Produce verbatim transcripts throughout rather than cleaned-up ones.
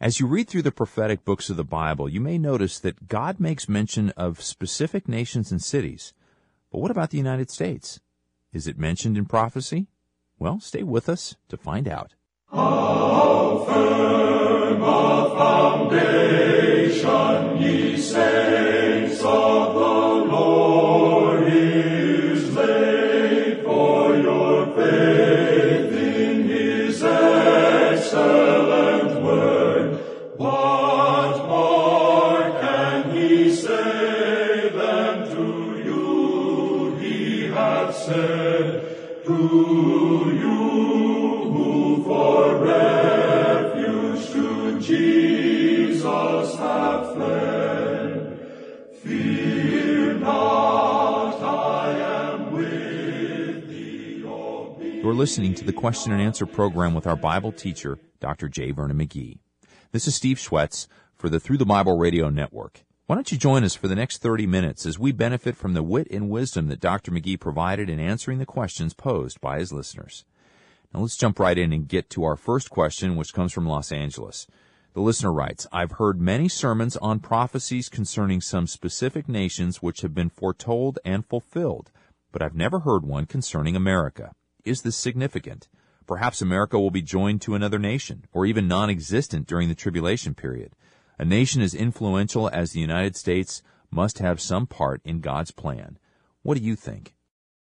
As you read through the prophetic books of the Bible, you may notice that God makes mention of specific nations and cities. But what about the United States? Is it mentioned in prophecy? Well, stay with us to find out. How firm a foundation, ye saints of the Lord, is laid, for your faith in his excellent word. What more can he say than to you he hath said, to you who for refuge to Jesus have fled? Fear not, I am with thee. O be. You're listening to the Question and Answer program with our Bible teacher, Doctor J. Vernon McGee. This is Steve Schwetz for the Through the Bible Radio Network. Why don't you join us for the next thirty minutes as we benefit from the wit and wisdom that Doctor McGee provided in answering the questions posed by his listeners. Now let's jump right in and get to our first question, which comes from Los Angeles. The listener writes, I've heard many sermons on prophecies concerning some specific nations which have been foretold and fulfilled, but I've never heard one concerning America. Is this significant? Perhaps America will be joined to another nation, or even non-existent during the tribulation period. A nation as influential as the United States must have some part in God's plan. What do you think?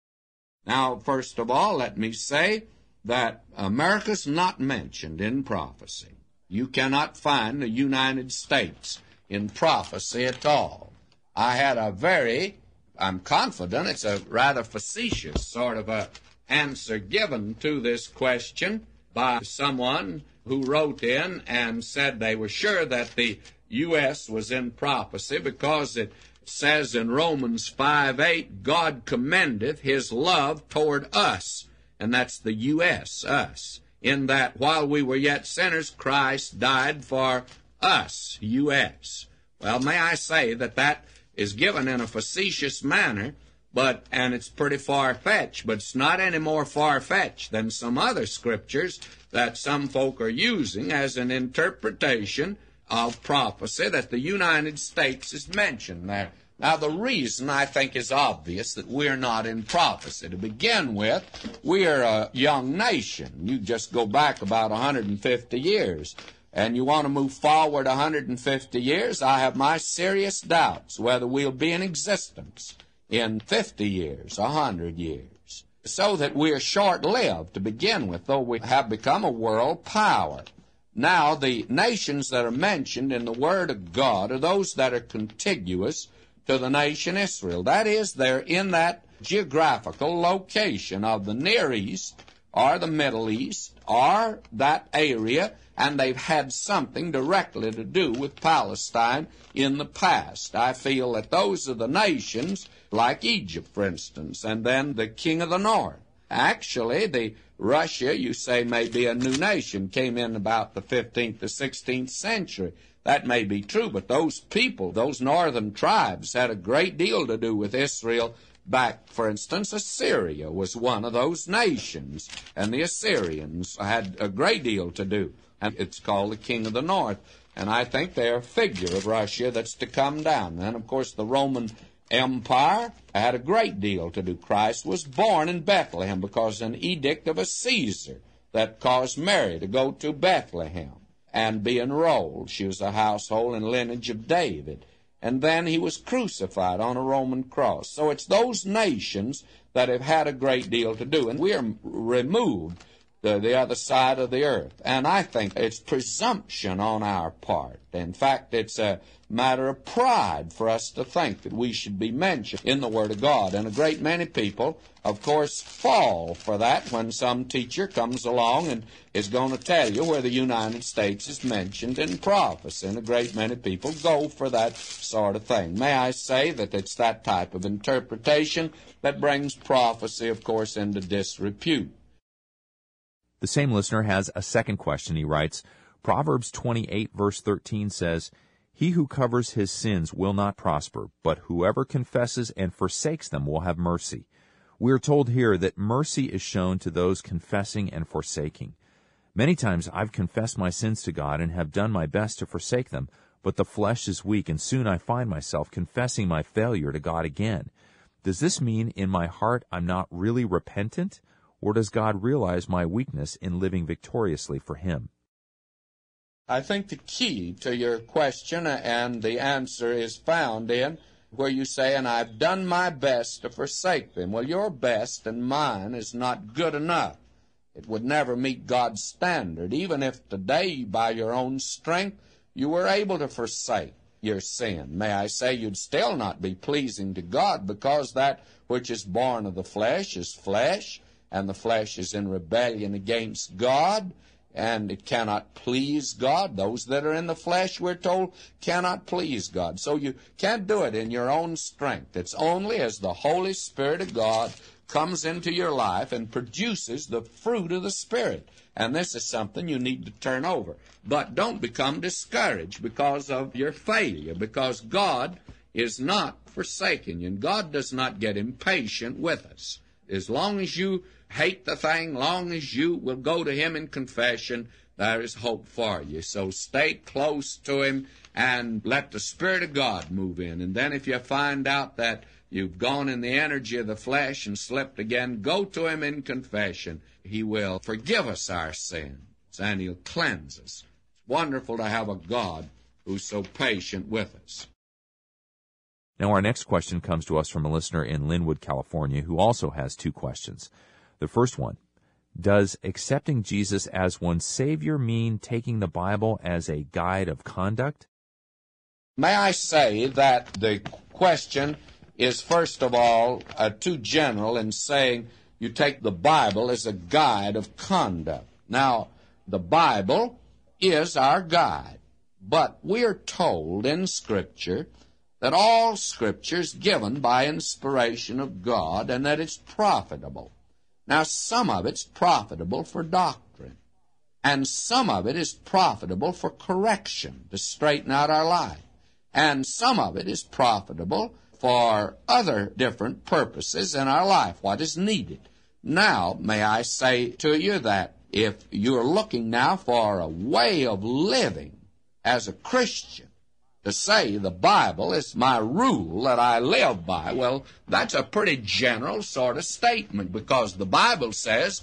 Now, first of all, let me say that America's not mentioned in prophecy. You cannot find the United States in prophecy at all. I had a very, I'm confident, it's a rather facetious sort of a answer given to this question by someone who wrote in and said they were sure that the U S was in prophecy because it says in Romans five eight, God commendeth his love toward us, and that's the U S, us, in that while we were yet sinners, Christ died for us, U S. Well, may I say that that is given in a facetious manner, but and it's pretty far-fetched, but it's not any more far-fetched than some other scriptures that some folk are using as an interpretation of prophecy that the United States is mentioned there. Now, the reason I think is obvious that we're not in prophecy. To begin with, we're a young nation. You just go back about one hundred fifty years, and you want to move forward one hundred fifty years, I have my serious doubts whether we'll be in existence in fifty years, one hundred years. So that we're short-lived to begin with, though we have become a world power. Now, the nations that are mentioned in the Word of God are those that are contiguous to the nation Israel. That is, they're in that geographical location of the Near East or the Middle East or that area, and they've had something directly to do with Palestine in the past. I feel that those are the nations, like Egypt, for instance, and then the king of the north. Actually, the Russia, you say, may be a new nation, came in about the fifteenth to sixteenth century. That may be true, but those people, those northern tribes, had a great deal to do with Israel back, for instance, Assyria was one of those nations, and the Assyrians had a great deal to do. And it's called the king of the north, and I think they're a figure of Russia that's to come down. And, of course, the Roman Empire had a great deal to do. Christ was born in Bethlehem because an edict of a Caesar that caused Mary to go to Bethlehem and be enrolled. She was a household and lineage of David. And then he was crucified on a Roman cross. So it's those nations that have had a great deal to do. And we are removed to the other side of the earth. And I think it's presumption on our part. In fact, it's a matter of pride for us to think that we should be mentioned in the Word of God. And a great many people, of course, fall for that when some teacher comes along and is going to tell you where the United States is mentioned in prophecy. And a great many people go for that sort of thing. May I say that it's that type of interpretation that brings prophecy, of course, into disrepute. The same listener has a second question. He writes, Proverbs twenty-eight, verse thirteen says, He who covers his sins will not prosper, but whoever confesses and forsakes them will have mercy. We are told here that mercy is shown to those confessing and forsaking. Many times I've confessed my sins to God and have done my best to forsake them, but the flesh is weak, and soon I find myself confessing my failure to God again. Does this mean in my heart I'm not really repentant, or does God realize my weakness in living victoriously for Him? I think the key to your question and the answer is found in where you say, and I've done my best to forsake them. Well, your best and mine is not good enough. It would never meet God's standard, even if today, by your own strength, you were able to forsake your sin. May I say, you'd still not be pleasing to God, because that which is born of the flesh is flesh, and the flesh is in rebellion against God, and it cannot please God. Those that are in the flesh, we're told, cannot please God. So you can't do it in your own strength. It's only as the Holy Spirit of God comes into your life and produces the fruit of the Spirit. And this is something you need to turn over. But don't become discouraged because of your failure, because God is not forsaking you, and God does not get impatient with us. As long as you hate the thing, long as you will go to Him in confession, there is hope for you. So stay close to Him and let the Spirit of God move in. And then if you find out that you've gone in the energy of the flesh and slipped again, go to Him in confession. He will forgive us our sins, and He'll cleanse us. It's wonderful to have a God who's so patient with us. Now, our next question comes to us from a listener in Linwood, California, who also has two questions. The first one, does accepting Jesus as one's Savior mean taking the Bible as a guide of conduct? May I say that the question is, first of all, uh, too general in saying you take the Bible as a guide of conduct. Now, the Bible is our guide, but we're told in Scripture that all Scripture is given by inspiration of God and that it's profitable. Now, some of it's profitable for doctrine, and some of it is profitable for correction, to straighten out our life, and some of it is profitable for other different purposes in our life, what is needed. Now, may I say to you that if you're looking now for a way of living as a Christian, to say the Bible is my rule that I live by, well, that's a pretty general sort of statement, because the Bible says,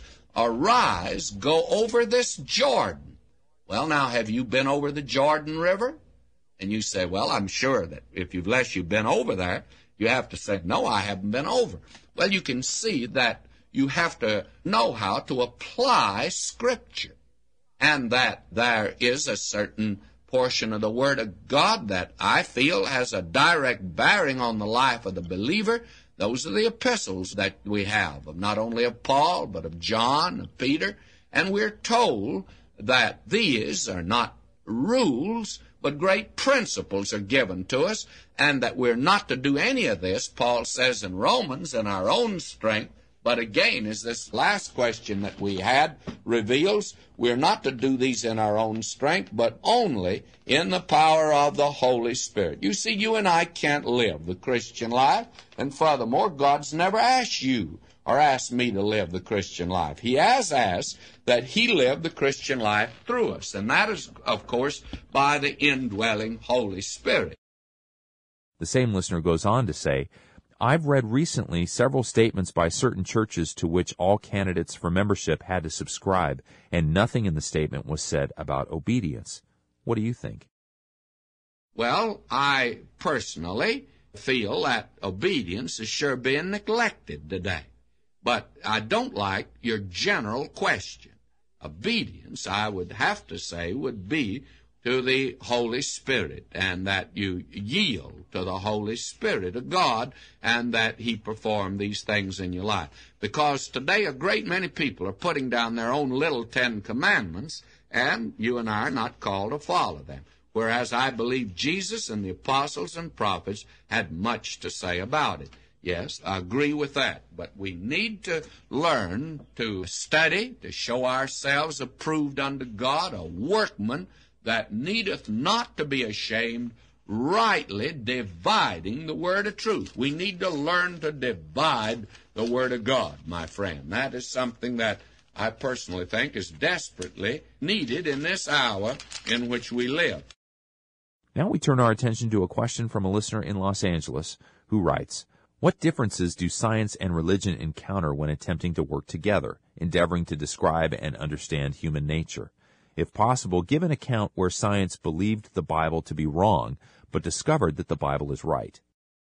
arise, go over this Jordan. Well, now, have you been over the Jordan River? And you say, well, I'm sure that if you've unless you've been over there, you have to say, no, I haven't been over. Well, you can see that you have to know how to apply Scripture, and that there is a certain portion of the Word of God that I feel has a direct bearing on the life of the believer. Those are the epistles that we have, of not only of Paul, but of John, of Peter. And we're told that these are not rules, but great principles are given to us, and that we're not to do any of this, Paul says in Romans, in our own strength. But again, as this last question that we had reveals, we're not to do these in our own strength, but only in the power of the Holy Spirit. You see, you and I can't live the Christian life, and furthermore, God's never asked you or asked me to live the Christian life. He has asked that He live the Christian life through us, and that is, of course, by the indwelling Holy Spirit. The same listener goes on to say, I've read recently several statements by certain churches to which all candidates for membership had to subscribe, and nothing in the statement was said about obedience. What do you think? Well, I personally feel that obedience is sure being neglected today. But I don't like your general question. Obedience, I would have to say, would be to the Holy Spirit, and that you yield to the Holy Spirit of God, and that He perform these things in your life. Because today a great many people are putting down their own little Ten Commandments, and you and I are not called to follow them. Whereas I believe Jesus and the apostles and prophets had much to say about it. Yes, I agree with that. But we need to learn to study, to show ourselves approved unto God, a workman that needeth not to be ashamed, rightly dividing the word of truth. We need to learn to divide the word of God, my friend. That is something that I personally think is desperately needed in this hour in which we live. Now we turn our attention to a question from a listener in Los Angeles who writes, "What differences do science and religion encounter when attempting to work together, endeavoring to describe and understand human nature? If possible, give an account where science believed the Bible to be wrong, but discovered that the Bible is right."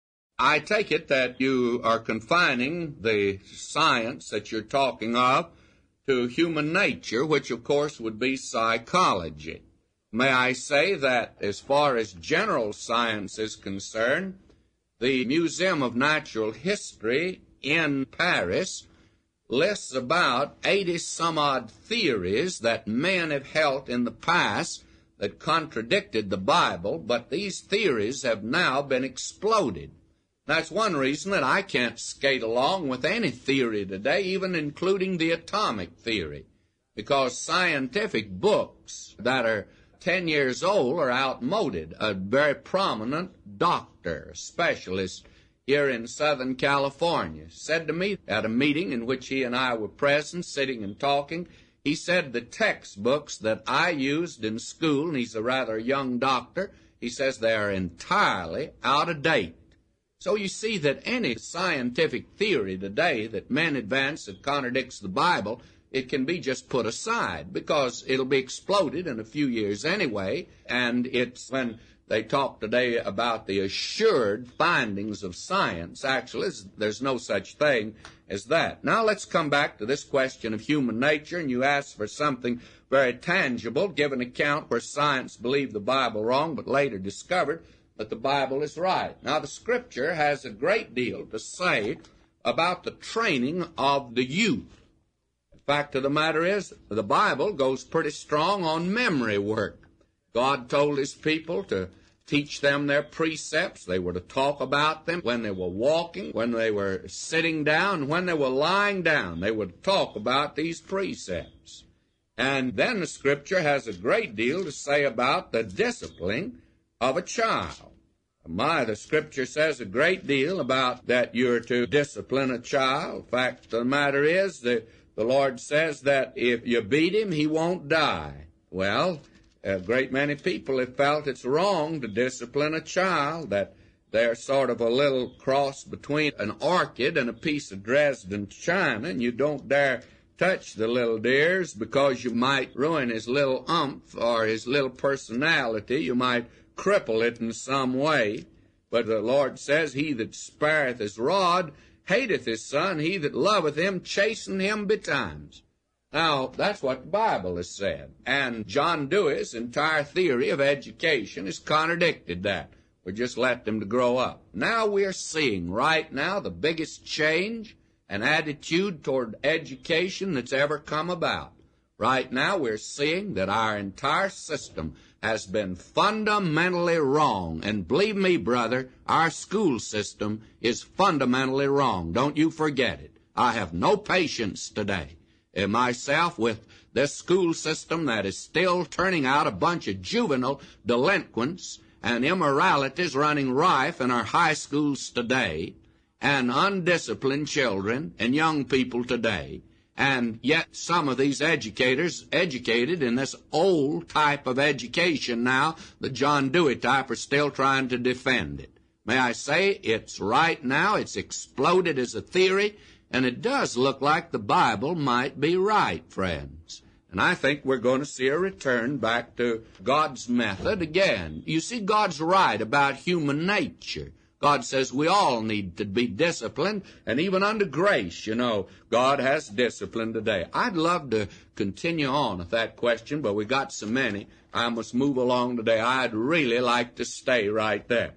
I take it that you are confining the science that you're talking of to human nature, which of course would be psychology. May I say that as far as general science is concerned, the Museum of Natural History in Paris lists about eighty some odd theories that men have held in the past that contradicted the Bible, but these theories have now been exploded. That's one reason that I can't skate along with any theory today, even including the atomic theory, because scientific books that are ten years old are outmoded. A very prominent doctor, specialist here in Southern California, said to me at a meeting in which he and I were present, sitting and talking, he said the textbooks that I used in school, and he's a rather young doctor, he says they are entirely out of date. So you see that any scientific theory today that men advance that contradicts the Bible, it can be just put aside because it'll be exploded in a few years anyway. And it's when they talk today about the assured findings of science, actually, there's no such thing as that. Now let's come back to this question of human nature, and you ask for something very tangible, give an account where science believed the Bible wrong but later discovered that the Bible is right. Now, the Scripture has a great deal to say about the training of the youth. The fact of the matter is, the Bible goes pretty strong on memory work. God told His people to teach them their precepts. They were to talk about them when they were walking, when they were sitting down, when they were lying down. They would talk about these precepts. And then the Scripture has a great deal to say about the discipline of a child. My, the Scripture says a great deal about that you're to discipline a child. Fact of the matter is, the, the Lord says that if you beat him, he won't die. Well, a great many people have felt it's wrong to discipline a child, that they're sort of a little cross between an orchid and a piece of Dresden china, and you don't dare touch the little dears because you might ruin his little umph or his little personality. You might cripple it in some way. But the Lord says, he that spareth his rod hateth his son, he that loveth him chasteneth him betimes. Now, that's what the Bible has said. And John Dewey's entire theory of education has contradicted that. We just let them to grow up. Now we're seeing right now the biggest change and attitude toward education that's ever come about. Right now we're seeing that our entire system has been fundamentally wrong. And believe me, brother, our school system is fundamentally wrong. Don't you forget it. I have no patience today in myself with this school system that is still turning out a bunch of juvenile delinquents and immoralities running rife in our high schools today, and undisciplined children and young people today. And yet some of these educators, educated in this old type of education now, the John Dewey type, are still trying to defend it. May I say, it's right now, it's exploded as a theory, and it does look like the Bible might be right, friends. And I think we're going to see a return back to God's method again. You see, God's right about human nature. God says we all need to be disciplined, and even under grace, you know, God has discipline today. I'd love to continue on with that question, but we got so many, I must move along today. I'd really like to stay right there.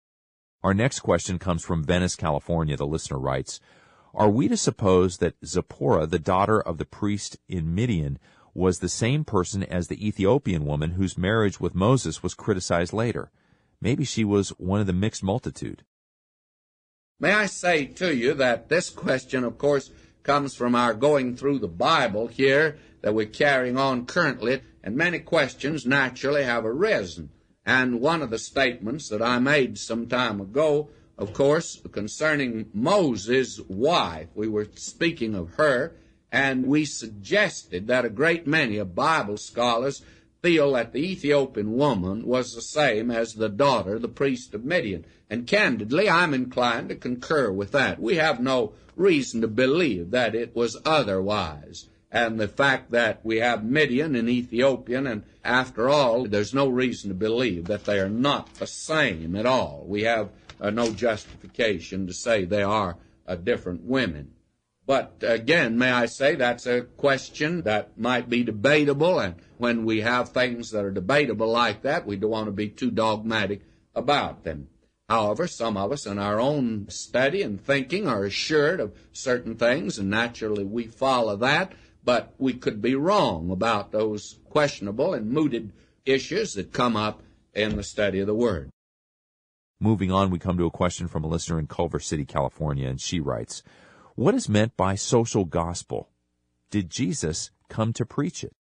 Our next question comes from Venice, California. The listener writes, are we to suppose that Zipporah, the daughter of the priest in Midian, was the same person as the Ethiopian woman whose marriage with Moses was criticized later? Maybe she was one of the mixed multitude. May I say to you that this question, of course, comes from our going through the Bible here that we're carrying on currently, and many questions naturally have arisen. And one of the statements that I made some time ago, of course, concerning Moses' wife, we were speaking of her, And we suggested that a great many of Bible scholars feel that the Ethiopian woman was the same as the daughter of the priest of Midian. And candidly, I'm inclined to concur with that. We have no reason to believe that it was otherwise. And the fact that we have Midian and Ethiopian, and after all, there's no reason to believe that they are not the same at all. We have uh, no justification to say they are uh, different women. But again, may I say, that's a question that might be debatable, and when we have things that are debatable like that, we don't want to be too dogmatic about them. However, some of us in our own study and thinking are assured of certain things, and naturally we follow that, but we could be wrong about those questionable and mooted issues that come up in the study of the Word. Moving on, we come to a question from a listener in Culver City, California, and she writes, "What is meant by social gospel? Did Jesus come to preach it?"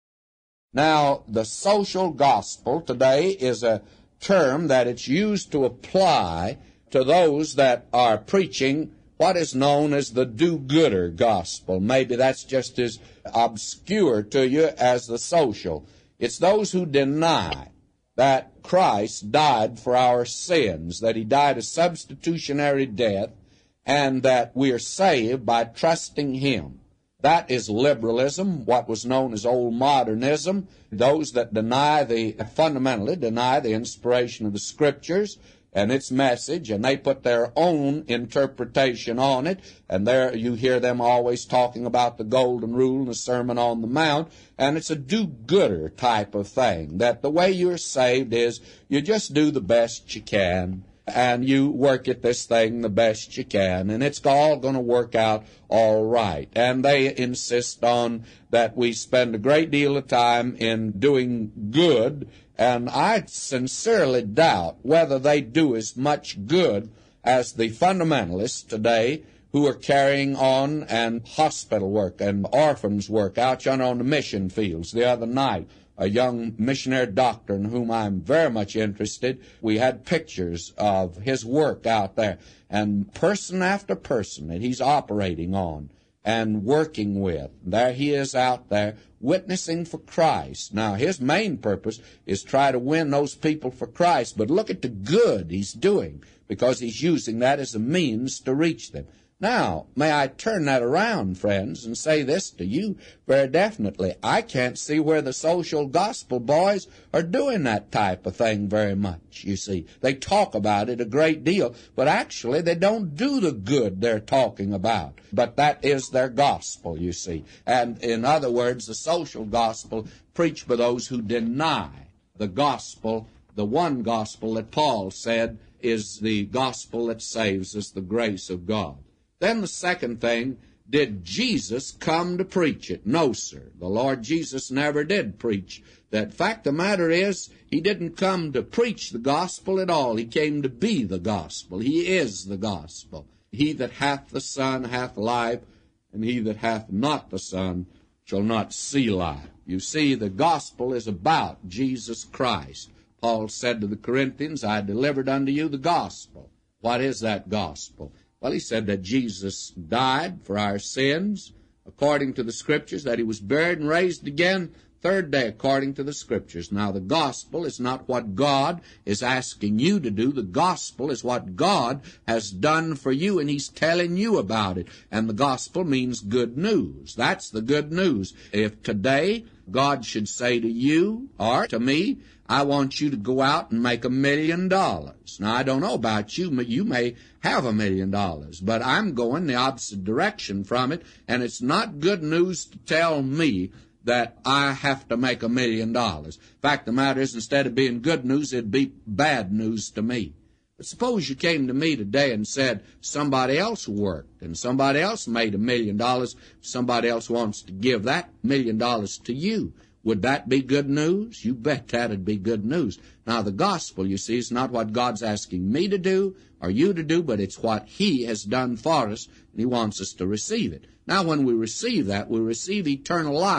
Now, the social gospel today is a term that it's used to apply to those that are preaching what is known as the do-gooder gospel. Maybe that's just as obscure to you as the social. It's those who deny that Christ died for our sins, that he died a substitutionary death, and that we are saved by trusting him. That is liberalism, what was known as old modernism. Those that deny the, fundamentally deny the inspiration of the Scriptures and its message, and they put their own interpretation on it, and there you hear them always talking about the Golden Rule and the Sermon on the Mount, and it's a do-gooder type of thing, that the way you're saved is you just do the best you can, and you work at this thing the best you can, and it's all going to work out all right. And they insist on that we spend a great deal of time in doing good, and I sincerely doubt whether they do as much good as the fundamentalists today who are carrying on and hospital work and orphans work out yonder on the mission fields. The other night, a young missionary doctor in whom I'm very much interested, we had pictures of his work out there, and person after person that he's operating on and working with, there he is out there witnessing for Christ. Now, his main purpose is try to win those people for Christ, but look at the good he's doing, because he's using that as a means to reach them. Now, may I turn that around, friends, and say this to you very definitely. I can't see where the social gospel boys are doing that type of thing very much, you see. They talk about it a great deal, but actually they don't do the good they're talking about. But that is their gospel, you see. And in other words, the social gospel preached by those who deny the gospel, the one gospel that Paul said is the gospel that saves us, the grace of God. Then the second thing, did Jesus come to preach it? No, sir. The Lord Jesus never did preach that. Fact of the matter is, he didn't come to preach the gospel at all. He came to be the gospel. He is the gospel. He that hath the Son hath life, and he that hath not the Son shall not see life. You see, the gospel is about Jesus Christ. Paul said to the Corinthians, I delivered unto you the gospel. What is that gospel? Well, he said that Jesus died for our sins, according to the Scriptures, that he was buried and raised again third day, according to the Scriptures. Now, the gospel is not what God is asking you to do. The gospel is what God has done for you, and he's telling you about it. And the gospel means good news. That's the good news. If today God should say to you or to me, I want you to go out and make a million dollars. Now, I don't know about you. You may have a million dollars, but I'm going the opposite direction from it, and it's not good news to tell me that I have to make a million dollars. Fact of the matter is, instead of being good news, it'd be bad news to me. But suppose you came to me today and said somebody else worked and somebody else made a million dollars. Somebody else wants to give that million dollars to you. Would that be good news? You bet that'd be good news. Now, the gospel, you see, is not what God's asking me to do or you to do, but it's what he has done for us, and he wants us to receive it. Now, when we receive that, we receive eternal life.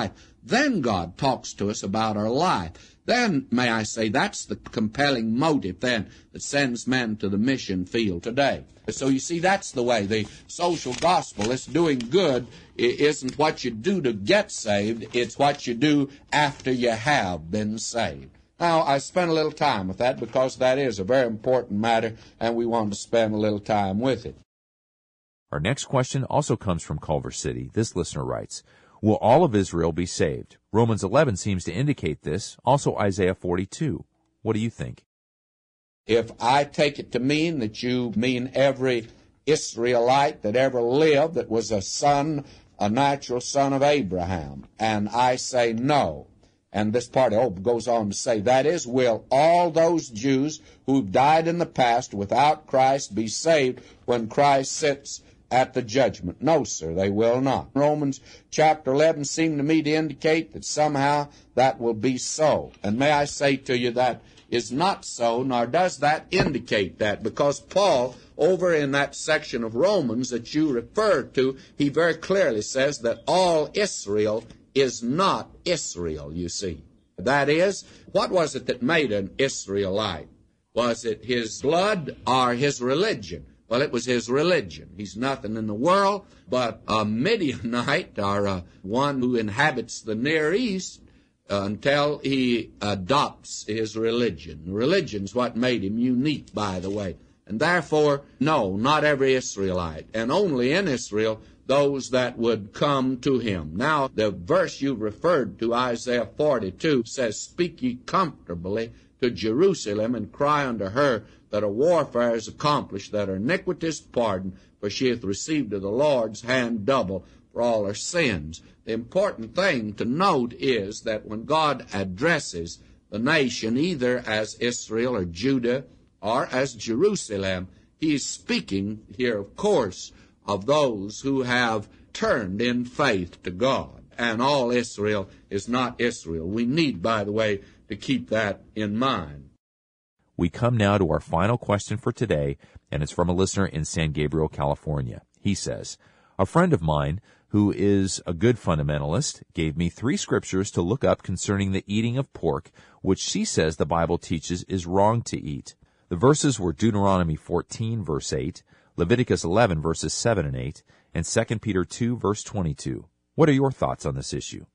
Then God talks to us about our life. Then, may I say, that's the compelling motive then that sends men to the mission field today. So you see, that's the way. The social gospel, this doing good, isn't what you do to get saved, it's what you do after you have been saved. Now, I spent a little time with that because that is a very important matter, and we want to spend a little time with it. Our next question also comes from Culver City. This listener writes, will all of Israel be saved? Romans eleven seems to indicate this, also Isaiah forty-two. What do you think? If I take it to mean that you mean every Israelite that ever lived that was a son, a natural son of Abraham, and I say no, and this part oh, goes on to say, that is, will all those Jews who died in the past without Christ be saved when Christ sits at the judgment? No, sir, they will not. Romans chapter eleven seemed to me to indicate that somehow that will be so. And may I say to you that is not so, nor does that indicate that, because Paul, over in that section of Romans that you referred to, he very clearly says that all Israel is not Israel, you see. That is, what was it that made an Israelite? Was it his blood or his religion? Well, it was his religion. He's nothing in the world but a Midianite, or a, one who inhabits the Near East, uh, until he adopts his religion. Religion's what made him unique, by the way. And therefore, no, not every Israelite, and only in Israel those that would come to him. Now, the verse you referred to, Isaiah forty-two, says, speak ye comfortably to Jerusalem, and cry unto her that her warfare is accomplished, that her iniquity is pardoned, for she hath received of the Lord's hand double for all her sins. The important thing to note is that when God addresses the nation, either as Israel or Judah or as Jerusalem, he is speaking here, of course, of those who have turned in faith to God. And all Israel is not Israel. We need, by the way, to keep that in mind. We come now to our final question for today, and it's from a listener in San Gabriel, California. He says, a friend of mine who is a good fundamentalist gave me three scriptures to look up concerning the eating of pork, which she says the Bible teaches is wrong to eat. The verses were Deuteronomy fourteen, verse eight, Leviticus eleven, verses seven and eight, and Second Peter two, verse twenty-two. What are your thoughts on this issue?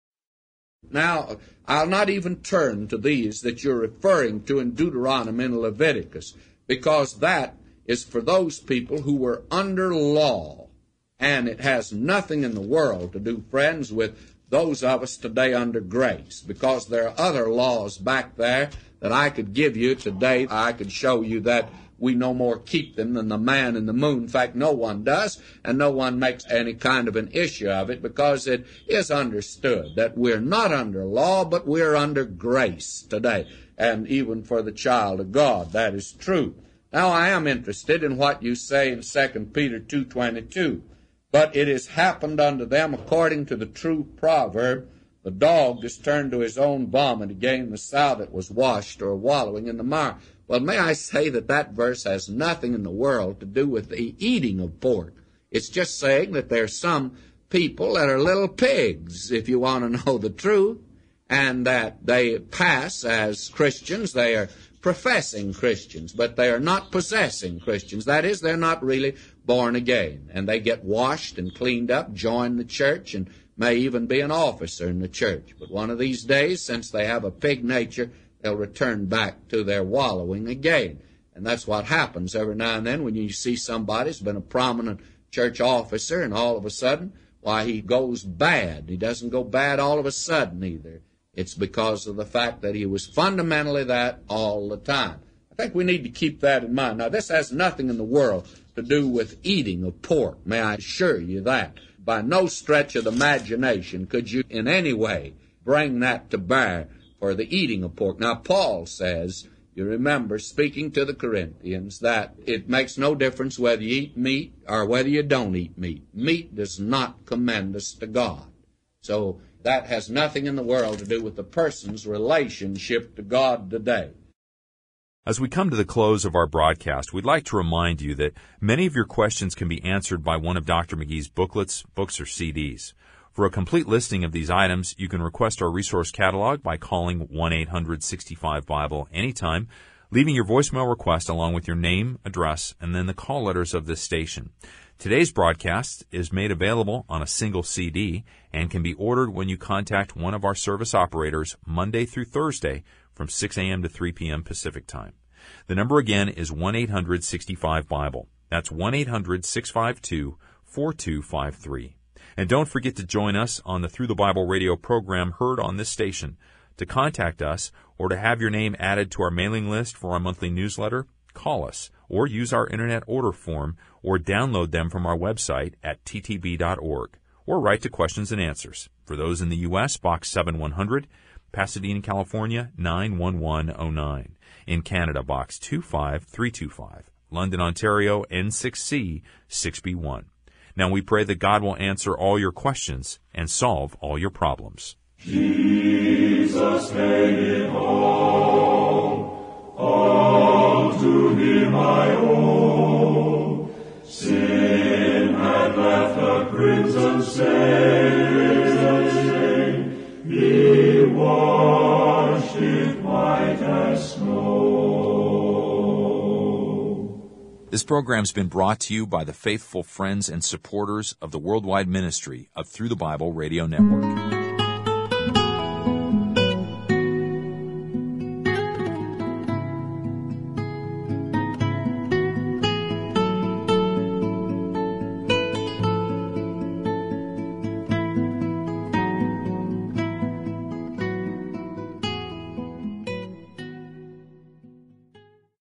Now, I'll not even turn to these that you're referring to in Deuteronomy and Leviticus, because that is for those people who were under law, and it has nothing in the world to do, friends, with those of us today under grace, because there are other laws back there that I could give you today. I could show you that we no more keep them than the man in the moon. In fact, no one does, and no one makes any kind of an issue of it, because it is understood that we're not under law, but we're under grace today. And even for the child of God, that is true. Now, I am interested in what you say in Second Peter two twenty-two. But it has happened unto them according to the true proverb, the dog is turned to his own vomit again, the sow that was washed or wallowing in the mire. Well, may I say that that verse has nothing in the world to do with the eating of pork. It's just saying that there's some people that are little pigs, if you want to know the truth, and that they pass as Christians. They are professing Christians, but they are not possessing Christians. That is, they're not really born again, and they get washed and cleaned up, join the church, and may even be an officer in the church. But one of these days, since they have a pig nature, they'll return back to their wallowing again. And that's what happens every now and then when you see somebody who's been a prominent church officer, and all of a sudden, why, he goes bad. He doesn't go bad all of a sudden either. It's because of the fact that he was fundamentally that all the time. I think we need to keep that in mind. Now, this has nothing in the world to do with eating of pork, may I assure you that. By no stretch of the imagination could you in any way bring that to bear for the eating of pork. Now, Paul says, you remember, speaking to the Corinthians, that it makes no difference whether you eat meat or whether you don't eat meat. Meat does not commend us to God. So that has nothing in the world to do with the person's relationship to God today. As we come to the close of our broadcast, we'd like to remind you that many of your questions can be answered by one of Doctor McGee's booklets, books, or C Ds. For a complete listing of these items, you can request our resource catalog by calling one eight hundred sixty-five Bible anytime, leaving your voicemail request along with your name, address, and then the call letters of this station. Today's broadcast is made available on a single C D and can be ordered when you contact one of our service operators Monday through Thursday from six a.m. to three p.m. Pacific Time. The number again is one eight hundred sixty-five Bible. That's one eight hundred six five two four two five three. And don't forget to join us on the Through the Bible radio program heard on this station. To contact us or to have your name added to our mailing list for our monthly newsletter, call us or use our internet order form or download them from our website at t t b dot org or write to Questions and Answers. For those in the U S, Box seven one hundred, Pasadena, California, nine one one oh nine. In Canada, Box two five three two five. London, Ontario, N six C six B one. Now we pray that God will answer all your questions and solve all your problems. Jesus made it home, all to Him I owe. Sin had left a crimson stain, He washed it white as snow. This program's been brought to you by the faithful friends and supporters of the worldwide ministry of Through the Bible Radio Network.